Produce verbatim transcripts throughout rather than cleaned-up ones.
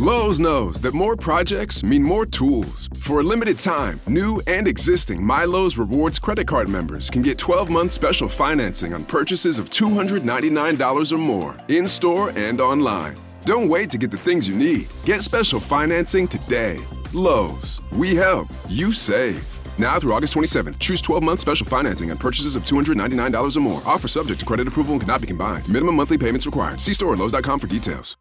Lowe's knows that more projects mean more tools. For a limited time, new and existing My Lowe's Rewards credit card members can get twelve-month special financing on purchases of two hundred ninety-nine dollars or more, in-store and online. Don't wait to get the things you need. Get special financing today. Lowe's. We help. You save. Now through August twenty-seventh, choose twelve-month special financing on purchases of two hundred ninety-nine dollars or more. Offer subject to credit approval and cannot be combined. Minimum monthly payments required. See store at lowes dot com for details.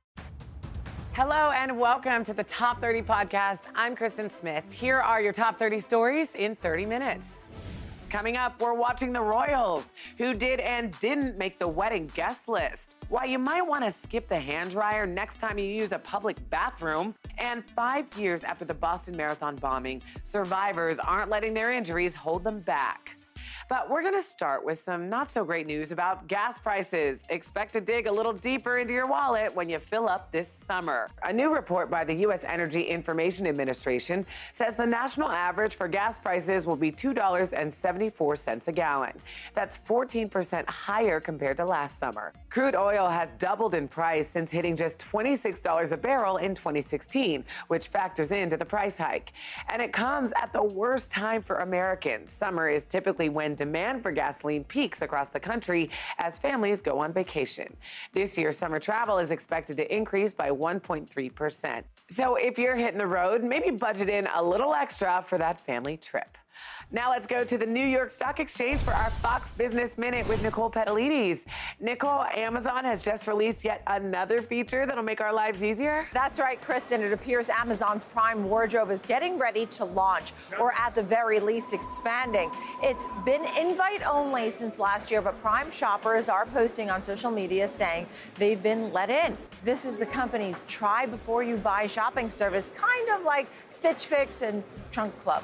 Hello and welcome to the Top thirty podcast. I'm Kristen Smith. Here are your top thirty stories in thirty minutes. Coming up, we're watching the Royals, who did and didn't make the wedding guest list, why you might want to skip the hand dryer next time you use a public bathroom, and five years after the Boston Marathon bombing, survivors aren't letting their injuries hold them back. But we're going to start with some not so great news about gas prices. Expect to dig a little deeper into your wallet when you fill up this summer. A new report by the U S Energy Information Administration says the national average for gas prices will be two dollars and seventy-four cents a gallon. That's fourteen percent higher compared to last summer. Crude oil has doubled in price since hitting just twenty-six dollars a barrel in twenty sixteen, which factors into the price hike. And it comes at the worst time for Americans. Summer is typically when demand for gasoline peaks across the country as families go on vacation. This year, summer travel is expected to increase by one point three percent. So if you're hitting the road, maybe budget in a little extra for that family trip. Now let's go to the New York Stock Exchange for our Fox Business Minute with Nicole Petalides. Nicole, Amazon has just released yet another feature that'll make our lives easier. That's right, Kristen. It appears Amazon's Prime Wardrobe is getting ready to launch, or at the very least expanding. It's been invite only since last year, but Prime shoppers are posting on social media saying they've been let in. This is the company's try before you buy shopping service, kind of like Stitch Fix and Trunk Club.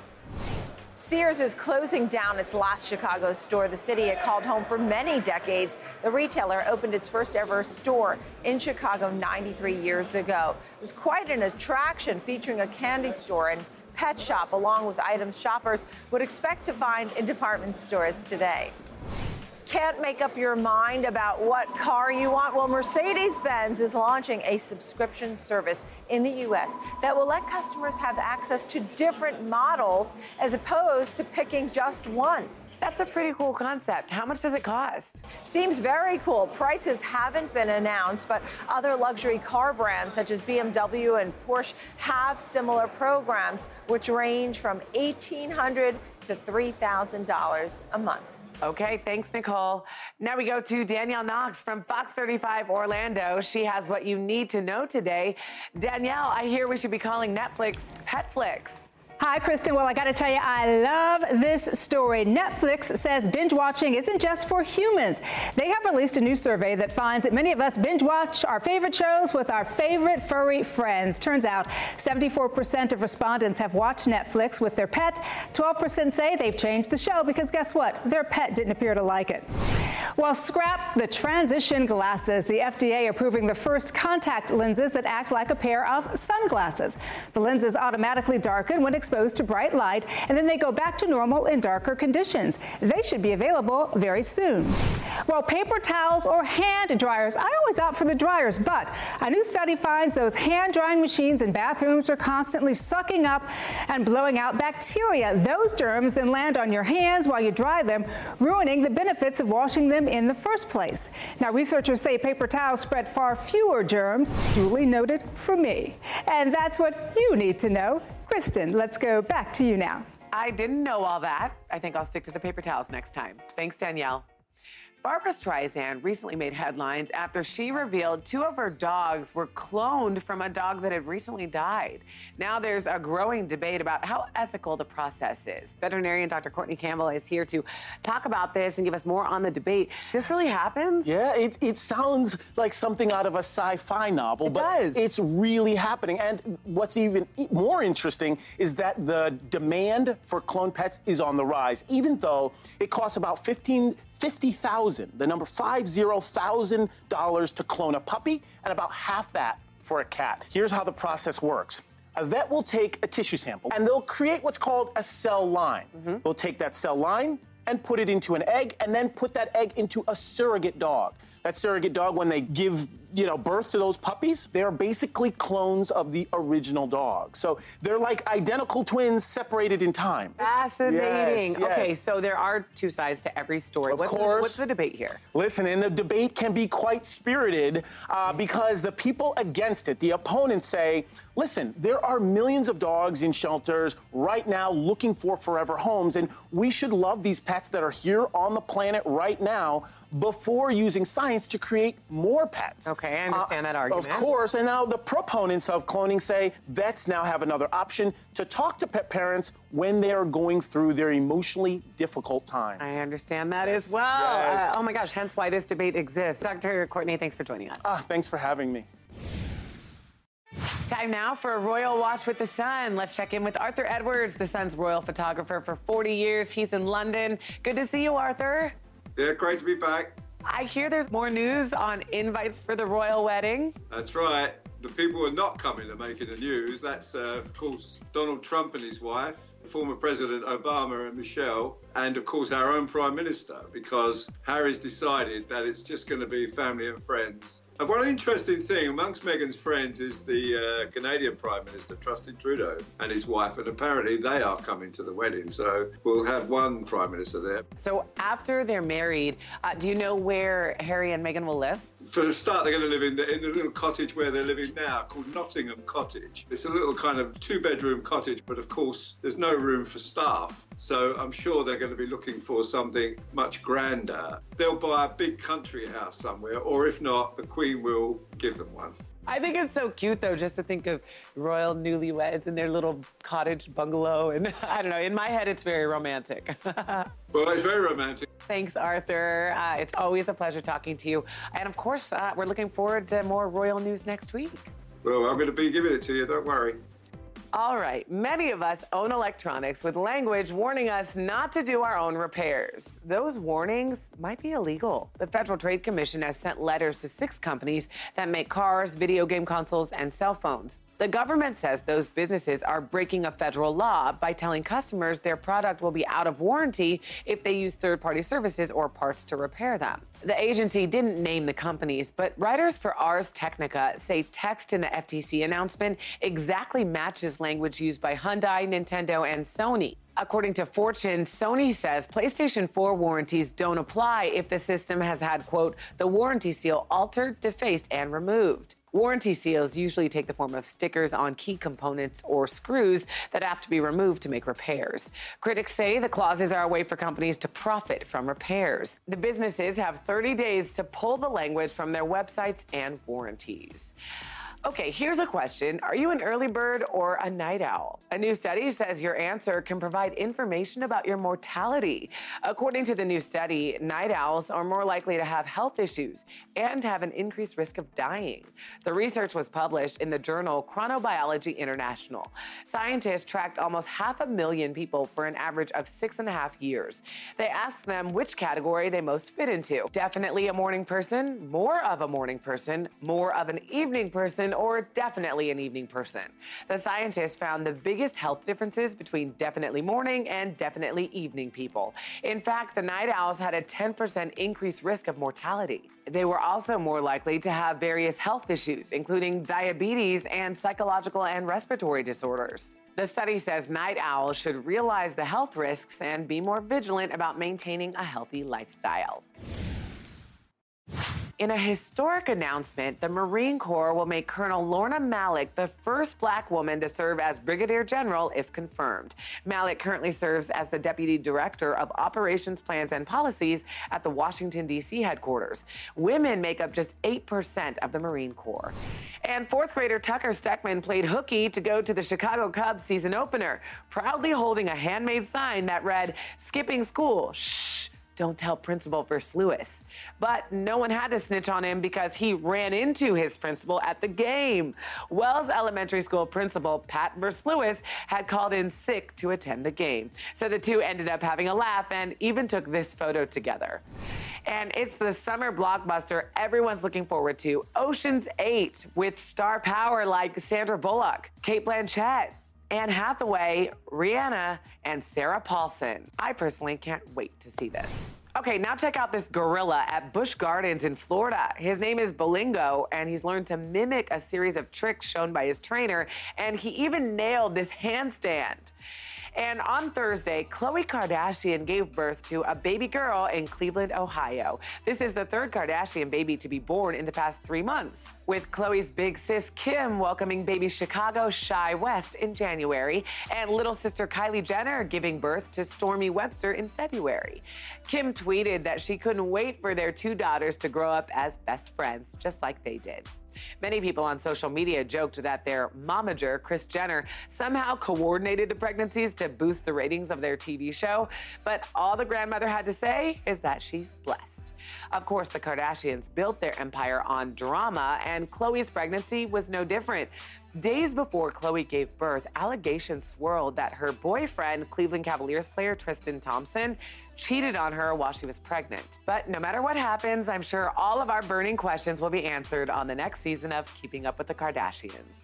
Sears is closing down its last Chicago store, the city it called home for many decades. The retailer opened its first ever store in Chicago ninety-three years ago. It was quite an attraction, featuring a candy store and pet shop, along with items shoppers would expect to find in department stores today. Can't make up your mind about what car you want? Well, Mercedes-Benz is launching a subscription service in the U S that will let customers have access to different models as opposed to picking just one. That's a pretty cool concept. How much does it cost? Seems very cool. Prices haven't been announced, but other luxury car brands such as B M W and Porsche have similar programs, which range from eighteen hundred dollars to three thousand dollars a month. Okay, thanks, Nicole. Now we go to Danielle Knox from Fox thirty-five Orlando. She has what you need to know today. Danielle, I hear we should be calling Netflix Petflix. Hi, Kristen. Well, I got to tell you, I love this story. Netflix says binge watching isn't just for humans. They have released a new survey that finds that many of us binge watch our favorite shows with our favorite furry friends. Turns out seventy-four percent of respondents have watched Netflix with their pet. twelve percent say they've changed the show because guess what? Their pet didn't appear to like it. Well, scrap the transition glasses. The F D A approving the first contact lenses that act like a pair of sunglasses. The lenses automatically darken when exposed to bright light, and then they go back to normal in darker conditions. They should be available very soon. Well, paper towels or hand dryers. I always opt for the dryers, but a new study finds those hand drying machines in bathrooms are constantly sucking up and blowing out bacteria. Those germs then land on your hands while you dry them, ruining the benefits of washing them in the first place. Now, researchers say paper towels spread far fewer germs, duly noted for me. And that's what you need to know. Kristen, let's go back to you now. I didn't know all that. I think I'll stick to the paper towels next time. Thanks, Danielle. Barbra Streisand recently made headlines after she revealed two of her dogs were cloned from a dog that had recently died. Now there's a growing debate about how ethical the process is. Veterinarian Doctor Courtney Campbell is here to talk about this and give us more on the debate. This really happens? Yeah, it, it sounds like something out of a sci-fi novel, it but does. It's really happening. And what's even more interesting is that the demand for clone pets is on the rise, even though it costs about fifteen, fifty thousand, the number five zero thousand dollars to clone a puppy, and about half that for a cat. Here's how the process works. A vet will take a tissue sample and they'll create what's called a cell line. Mm-hmm. They'll take that cell line and put it into an egg, and then put that egg into a surrogate dog. That surrogate dog, when they give you know, birth to those puppies, they're basically clones of the original dog. So they're like identical twins separated in time. Fascinating. Yes, Okay, yes. so there are two sides to every story. Of what's course. The, what's the debate here? Listen, and the debate can be quite spirited uh, because the people against it, the opponents say, listen, there are millions of dogs in shelters right now looking for forever homes, and we should love these pets that are here on the planet right now before using science to create more pets. Okay, I understand uh, that argument. Of course, and now the proponents of cloning say vets now have another option to talk to pet parents when they are going through their emotionally difficult time. I understand that as well. Yes. Uh, oh my gosh, hence why this debate exists. Doctor Courtney, thanks for joining us. Ah, thanks for having me. Time now for a Royal Watch with the Sun. Let's check in with Arthur Edwards, the Sun's royal photographer for forty years. He's in London. Good to see you, Arthur. Yeah, great to be back. I hear there's more news on invites for the royal wedding. That's right. The people who are not coming are making the news. That's, uh, of course, Donald Trump and his wife, former President Obama and Michelle, and, of course, our own Prime Minister, because Harry's decided that it's just going to be family and friends. And one interesting thing, amongst Meghan's friends is the uh, Canadian Prime Minister, Justin Trudeau, and his wife, and apparently they are coming to the wedding, so we'll have one Prime Minister there. So after they're married, uh, do you know where Harry and Meghan will live? For a start, they're going to live in the, in the little cottage where they're living now, called Nottingham Cottage. It's a little kind of two-bedroom cottage, but of course, there's no room for staff. So I'm sure they're going to be looking for something much grander. They'll buy a big country house somewhere, or if not, the Queen will give them one. I think it's so cute, though, just to think of royal newlyweds in their little cottage bungalow. And I don't know, in my head, it's very romantic. Well, it's very romantic. Thanks, Arthur. Uh, it's always a pleasure talking to you. And of course, uh, we're looking forward to more royal news next week. Well, I'm going to be giving it to you, don't worry. All right, many of us own electronics with language warning us not to do our own repairs. Those warnings might be illegal. The Federal Trade Commission has sent letters to six companies that make cars, video game consoles, and cell phones. The government says those businesses are breaking a federal law by telling customers their product will be out of warranty if they use third-party services or parts to repair them. The agency didn't name the companies, but writers for Ars Technica say text in the F T C announcement exactly matches language used by Hyundai, Nintendo, and Sony. According to Fortune, Sony says PlayStation four warranties don't apply if the system has had, quote, the warranty seal altered, defaced, and removed. Warranty seals usually take the form of stickers on key components or screws that have to be removed to make repairs. Critics say the clauses are a way for companies to profit from repairs. The businesses have thirty days to pull the language from their websites and warranties. Okay, here's a question. Are you an early bird or a night owl? A new study says your answer can provide information about your mortality. According to the new study, night owls are more likely to have health issues and have an increased risk of dying. The research was published in the journal Chronobiology International. Scientists tracked almost half a million people for an average of six and a half years. They asked them which category they most fit into. Definitely a morning person, more of a morning person, more of an evening person, or definitely an evening person. The scientists found the biggest health differences between definitely morning and definitely evening people. In fact, the night owls had a ten percent increased risk of mortality. They were also more likely to have various health issues, including diabetes and psychological and respiratory disorders. The study says night owls should realize the health risks and be more vigilant about maintaining a healthy lifestyle. In a historic announcement, the Marine Corps will make Colonel Lorna Malek the first black woman to serve as Brigadier General if confirmed. Malek currently serves as the Deputy Director of Operations, Plans, and Policies at the Washington, D C headquarters. Women make up just eight percent of the Marine Corps. And fourth grader Tucker Steckman played hooky to go to the Chicago Cubs season opener, proudly holding a handmade sign that read, "Skipping school, shh. Don't tell Principal Versluis." But no one had to snitch on him because he ran into his principal at the game. Wells Elementary School principal Pat Versluis had called in sick to attend the game. So the two ended up having a laugh and even took this photo together. And it's the summer blockbuster everyone's looking forward to, Ocean's Eight, with star power like Sandra Bullock, Cate Blanchett, Anne Hathaway, Rihanna, and Sarah Paulson. I personally can't wait to see this. Okay, now check out this gorilla at Busch Gardens in Florida. His name is Bolingo, and he's learned to mimic a series of tricks shown by his trainer, and he even nailed this handstand. And on Thursday, Khloe Kardashian gave birth to a baby girl in Cleveland, Ohio. This is the third Kardashian baby to be born in the past three months, with Khloe's big sis Kim welcoming baby Chicago Shy West in January, and little sister Kylie Jenner giving birth to Stormy Webster in February. Kim tweeted that she couldn't wait for their two daughters to grow up as best friends, just like they did. Many people on social media joked that their momager, Kris Jenner, somehow coordinated the pregnancies to boost the ratings of their T V show, but all the grandmother had to say is that she's blessed. Of course, the Kardashians built their empire on drama, and Khloe's pregnancy was no different. Days before Khloe gave birth, allegations swirled that her boyfriend, Cleveland Cavaliers player Tristan Thompson, cheated on her while she was pregnant. But no matter what happens, I'm sure all of our burning questions will be answered on the next season of Keeping Up with the Kardashians.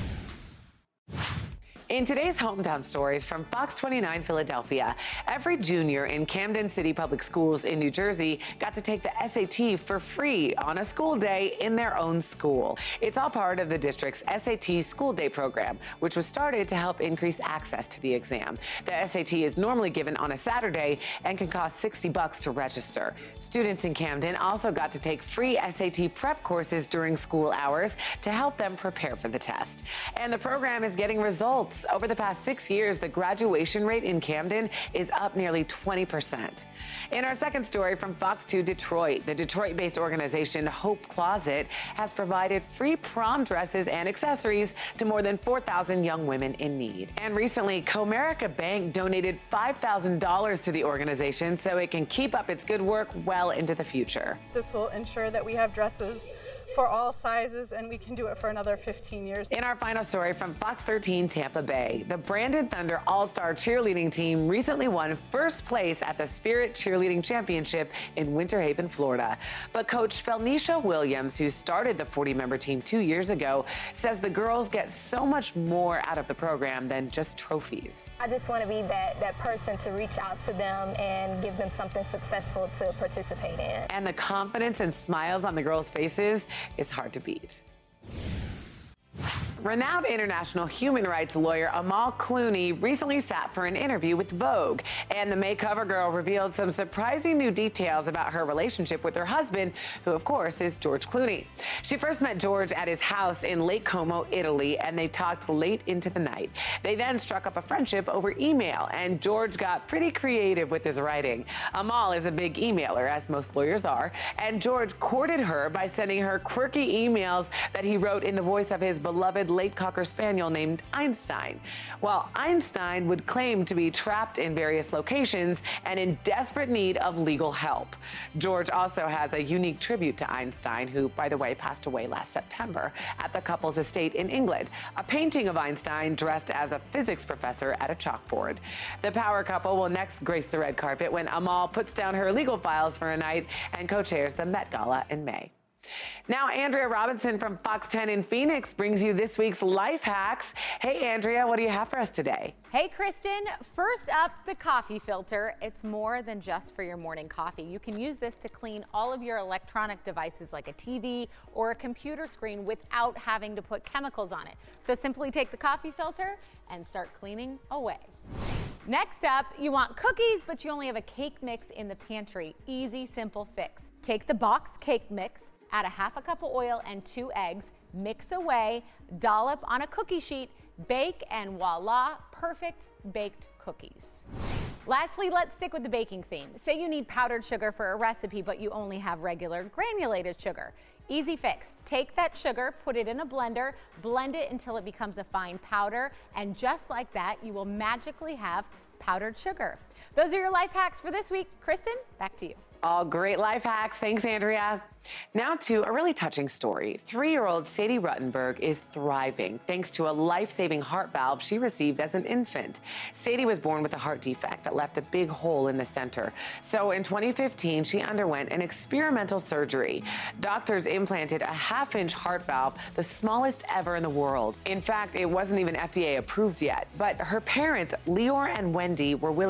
In today's Hometown Stories from Fox twenty-nine Philadelphia, every junior in Camden City Public Schools in New Jersey got to take the S A T for free on a school day in their own school. It's all part of the district's S A T School Day program, which was started to help increase access to the exam. The S A T is normally given on a Saturday and can cost sixty bucks to register. Students in Camden also got to take free S A T prep courses during school hours to help them prepare for the test. And the program is getting results. Over the past six years, the graduation rate in Camden is up nearly twenty percent. In our second story from Fox two Detroit, the Detroit-based organization Hope Closet has provided free prom dresses and accessories to more than four thousand young women in need. And recently, Comerica Bank donated five thousand dollars to the organization so it can keep up its good work well into the future. This will ensure that we have dresses for all sizes, and we can do it for another fifteen years. In our final story from Fox thirteen Tampa Bay, the Brandon Thunder All-Star cheerleading team recently won first place at the Spirit Cheerleading Championship in Winter Haven, Florida. But Coach Felnisha Williams, who started the forty-member team two years ago, says the girls get so much more out of the program than just trophies. I just want to be that, that person to reach out to them and give them something successful to participate in. And the confidence and smiles on the girls' faces is hard to beat. Renowned international human rights lawyer Amal Clooney recently sat for an interview with Vogue, and the May cover girl revealed some surprising new details about her relationship with her husband, who of course is George Clooney. She first met George at his house in Lake Como, Italy, and they talked late into the night. They then struck up a friendship over email, and George got pretty creative with his writing. Amal is a big emailer, as most lawyers are, and George courted her by sending her quirky emails that he wrote in the voice of his beloved late Cocker Spaniel named Einstein. While Einstein would claim to be trapped in various locations and in desperate need of legal help. George also has a unique tribute to Einstein, who, by the way, passed away last September at the couple's estate in England. A painting of Einstein dressed as a physics professor at a chalkboard. The power couple will next grace the red carpet when Amal puts down her legal files for a night and co-chairs the Met Gala in May. Now, Andrea Robinson from Fox ten in Phoenix brings you this week's life hacks. Hey, Andrea, what do you have for us today? Hey, Kristen. First up, the coffee filter. It's more than just for your morning coffee. You can use this to clean all of your electronic devices like a T V or a computer screen without having to put chemicals on it. So simply take the coffee filter and start cleaning away. Next up, you want cookies, but you only have a cake mix in the pantry. Easy, simple fix. Take the box cake mix, add a half a cup of oil and two eggs, mix away, dollop on a cookie sheet, bake, and voila, perfect baked cookies. Lastly, let's stick with the baking theme. Say you need powdered sugar for a recipe, but you only have regular granulated sugar. Easy fix. Take that sugar, put it in a blender, blend it until it becomes a fine powder, and just like that, you will magically have powdered sugar. Those are your life hacks for this week. Kristen, back to you. All great life hacks. Thanks, Andrea. Now to a really touching story. Three-year-old Sadie Ruttenberg is thriving thanks to a life-saving heart valve she received as an infant. Sadie was born with a heart defect that left a big hole in the center. So in twenty fifteen, she underwent an experimental surgery. Doctors implanted a half-inch heart valve, the smallest ever in the world. In fact, it wasn't even F D A approved yet. But her parents, Leor and Wendy, were willing to do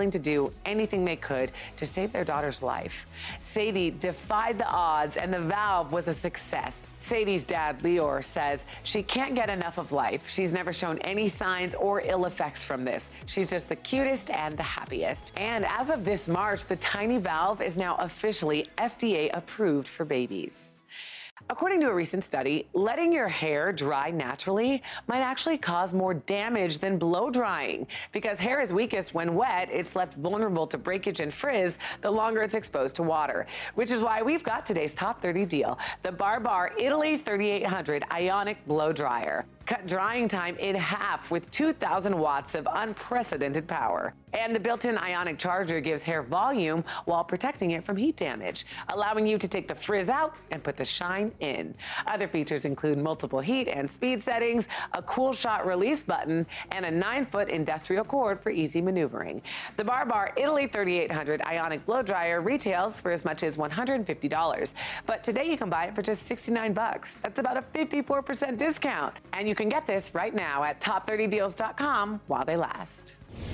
do anything they could to save their daughter's life. Sadie defied the odds, and the valve was a success. Sadie's dad, Leor, says she can't get enough of life. She's never shown any signs or ill effects from this. She's just the cutest and the happiest. And as of this March, the tiny valve is now officially F D A approved for babies. According to a recent study, letting your hair dry naturally might actually cause more damage than blow drying. Because hair is weakest when wet, it's left vulnerable to breakage and frizz the longer it's exposed to water. Which is why we've got today's top thirty deal, the Barbar Italy thirty-eight hundred Ionic Blow Dryer. Cut drying time in half with two thousand watts of unprecedented power. And the built-in Ionic charger gives hair volume while protecting it from heat damage, allowing you to take the frizz out and put the shine in. Other features include multiple heat and speed settings, a cool shot release button, and a nine-foot industrial cord for easy maneuvering. The Barbar Italy thirty-eight hundred Ionic Blow Dryer retails for as much as one hundred fifty dollars. But today you can buy it for just sixty-nine bucks. That's about a fifty-four percent discount. And you You can get this right now at top thirty deals dot com while they last.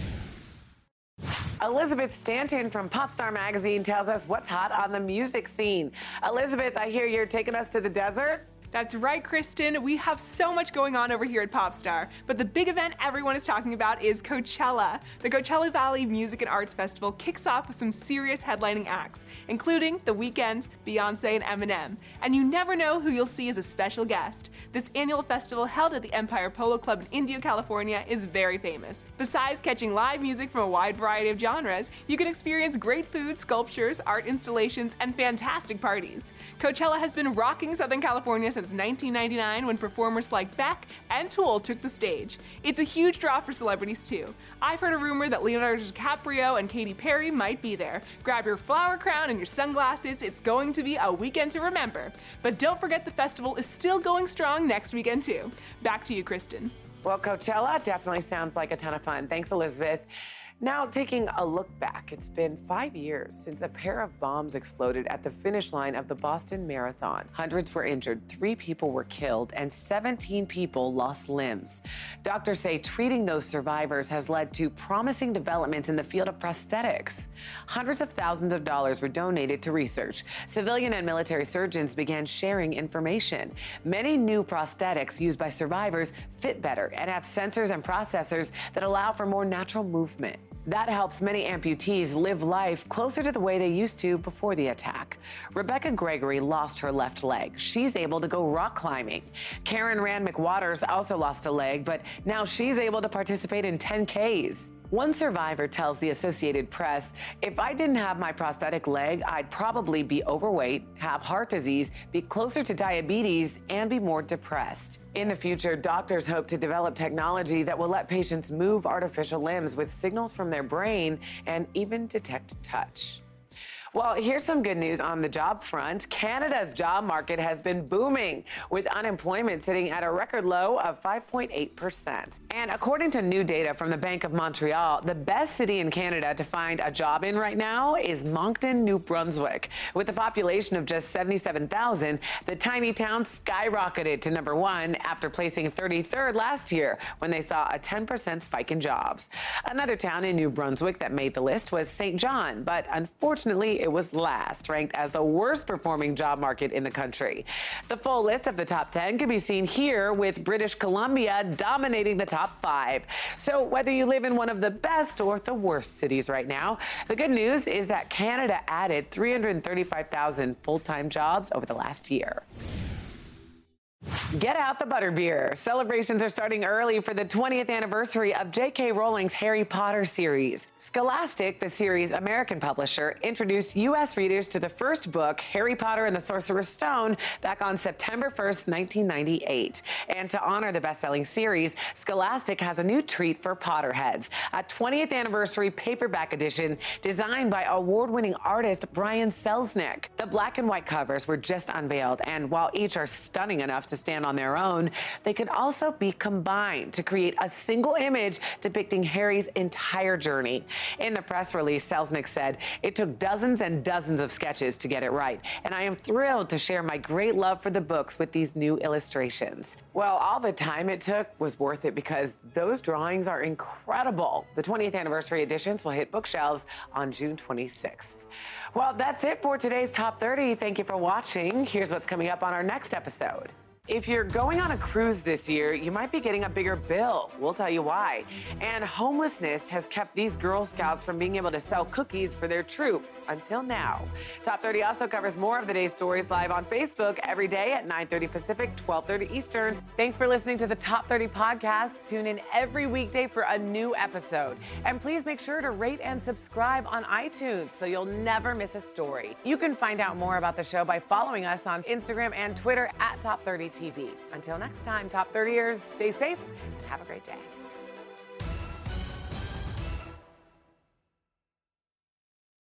Elizabeth Stanton from Popstar Magazine tells us what's hot on the music scene. Elizabeth, I hear you're taking us to the desert. That's right, Kristen. We have so much going on over here at Popstar, but the big event everyone is talking about is Coachella. The Coachella Valley Music and Arts Festival kicks off with some serious headlining acts, including The Weeknd, Beyonce, and Eminem. And you never know who you'll see as a special guest. This annual festival, held at the Empire Polo Club in Indio, California, is very famous. Besides catching live music from a wide variety of genres, you can experience great food, sculptures, art installations, and fantastic parties. Coachella has been rocking Southern California since Since nineteen ninety-nine, when performers like Beck and Tool took the stage. It's a huge draw for celebrities too. I've heard a rumor that Leonardo DiCaprio and Katy Perry might be there. Grab your flower crown and your sunglasses. It's going to be a weekend to remember. But don't forget the festival is still going strong next weekend too. Back to you, Kristen. Well, Coachella definitely sounds like a ton of fun. Thanks, Elizabeth. Now, taking a look back, it's been five years since a pair of bombs exploded at the finish line of the Boston Marathon. Hundreds were injured, three people were killed, and seventeen people lost limbs. Doctors say treating those survivors has led to promising developments in the field of prosthetics. Hundreds of thousands of dollars were donated to research. Civilian and military surgeons began sharing information. Many new prosthetics used by survivors fit better and have sensors and processors that allow for more natural movement. That helps many amputees live life closer to the way they used to before the attack. Rebecca Gregory lost her left leg. She's able to go rock climbing. Karen Rand McWaters also lost a leg, but now she's able to participate in ten Ks. One survivor tells the Associated Press, "If I didn't have my prosthetic leg, I'd probably be overweight, have heart disease, be closer to diabetes, and be more depressed." In the future, doctors hope to develop technology that will let patients move artificial limbs with signals from their brain and even detect touch. Well, here's some good news on the job front. Canada's job market has been booming, with unemployment sitting at a record low of five point eight percent. And according to new data from the Bank of Montreal, the best city in Canada to find a job in right now is Moncton, New Brunswick. With a population of just seventy-seven thousand, the tiny town skyrocketed to number one after placing thirty-third last year when they saw a ten percent spike in jobs. Another town in New Brunswick that made the list was Saint John, but unfortunately, it was last, ranked as the worst performing job market in the country. The full list of the top ten can be seen here, with British Columbia dominating the top five. So whether you live in one of the best or the worst cities right now, the good news is that Canada added three hundred thirty-five thousand full-time jobs over the last year. Get out the butterbeer. Celebrations are starting early for the twentieth anniversary of J K Rowling's Harry Potter series. Scholastic, the series' American publisher, introduced U S readers to the first book, Harry Potter and the Sorcerer's Stone, back on September first, nineteen ninety-eight. And to honor the best-selling series, Scholastic has a new treat for Potterheads, a twentieth anniversary paperback edition designed by award-winning artist Brian Selznick. The black and white covers were just unveiled, and while each are stunning enough to stand on their own, they could also be combined to create a single image depicting Harry's entire journey. In the press release, Selznick said, "It took dozens and dozens of sketches to get it right, and I am thrilled to share my great love for the books with these new illustrations." Well, all the time it took was worth it because those drawings are incredible. The twentieth anniversary editions will hit bookshelves on June twenty-sixth. Well, that's it for today's Top thirty. Thank you for watching. Here's what's coming up on our next episode. If you're going on a cruise this year, you might be getting a bigger bill. We'll tell you why. And homelessness has kept these Girl Scouts from being able to sell cookies for their troop until now. Top thirty also covers more of the day's stories live on Facebook every day at nine thirty Pacific, twelve thirty Eastern. Thanks for listening to the Top thirty podcast. Tune in every weekday for a new episode. And please make sure to rate and subscribe on iTunes so you'll never miss a story. You can find out more about the show by following us on Instagram and Twitter at Top thirty T V. Until next time, Top thirtyers, stay safe and have a great day.